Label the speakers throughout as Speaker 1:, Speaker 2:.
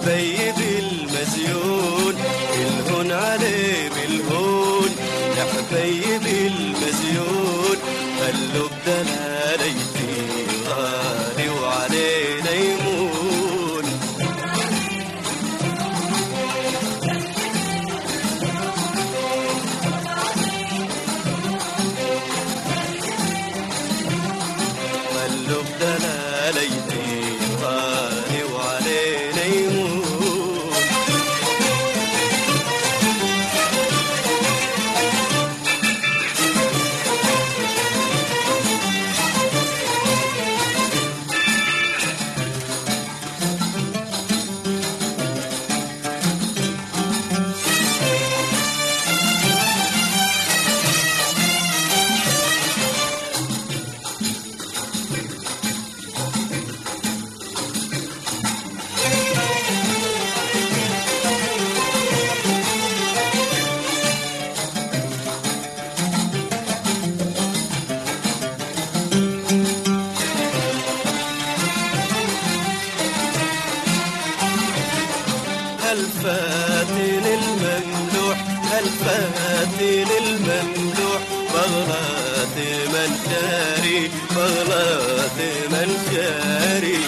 Speaker 1: حبيبي المزيون الهون عليه بالهون، يا حبيبي المزيون خلوا بدلاليتي غالي وعلينا يمون. خلوا بدلاليتي غالي وعلينا يمون. الفاتن المملوح الفاتن المملوح بغلات من شاري بغلات من شاري.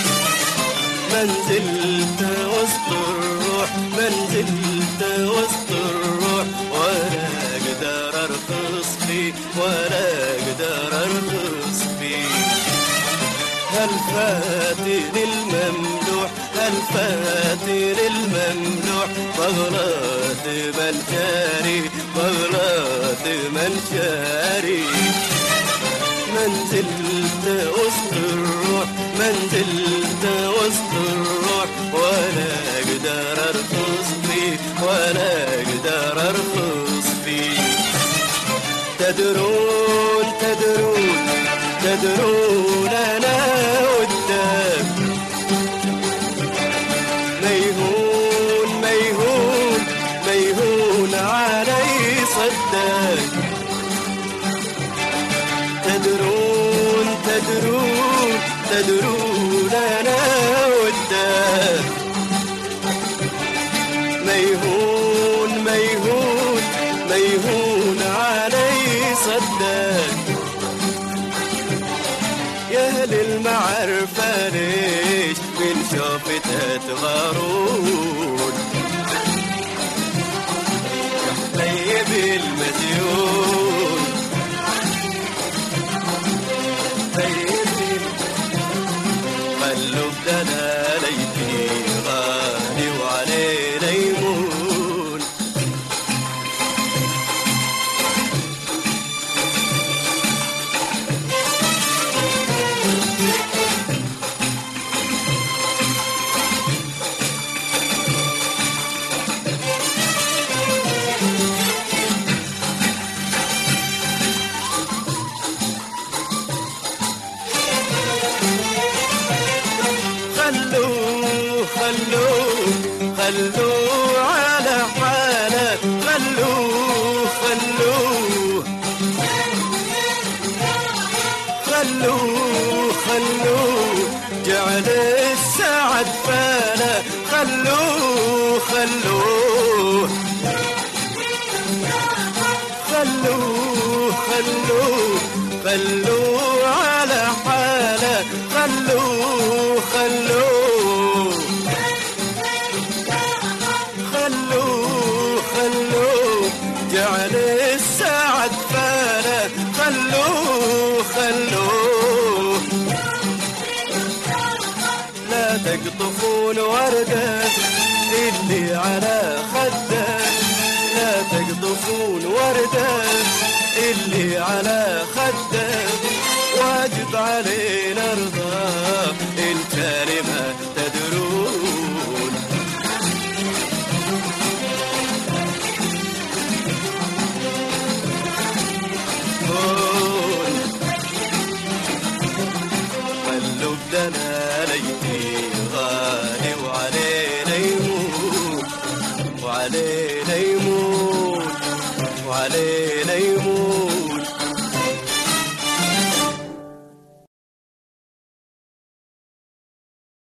Speaker 1: منزلت وسط الروح منزلت وسط الروح ولا اقدر ارخص فيه ولا اقدر ارخص فيه. الفاتن المملوح الفاتن المملوح بغلات من شاري بغلات من شاري. منزلت وسط الروح منزلت وسط الروح ولا اقدر ارخص فيه ولا اقدر ارخص فيه. تدرون تدرون تدرون انا قدام ميهون ميهون ميهون علي صدق. تدرون تدرون تدرون انا قدام ميهون ميهون ميهون علي صدق. يا اهل المعرفة ليش من شوفتها تغارون؟ يا حبيبي المزيون حبيبي خلوا بدلاليتي غالي وعلينا يمون. خلوه خلوه خلوه على حاله خلوه خلوه خلوه خلوه جعل السعد فاله خلوه خلوه خلوه خلوه خلوه على حاله خلوه خلوه خلوه خلوه جعل السعد فاله خلوه خلوه. لا تقطفون ورده اللي على خده لا تقطفون ورده اللي على خده. واجب علينا رضا إن كان ما تدرون. خلوا بدلاليتي غالي وعلينا يمون وعلينا يمون وعلينا